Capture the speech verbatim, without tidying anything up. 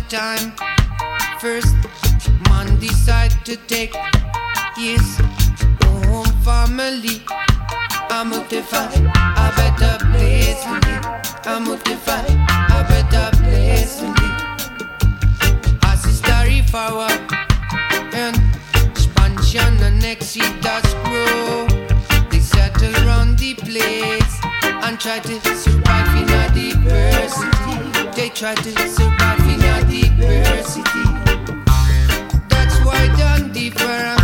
time. First, man decide to take his own family. I'm up to fight, a better place to live. I'm up to fight, a better place to live. As history forward and expansion and exodus grow, they settle round the place and try to survive in a diversity. They try to survive in a diversity. That's why they're different.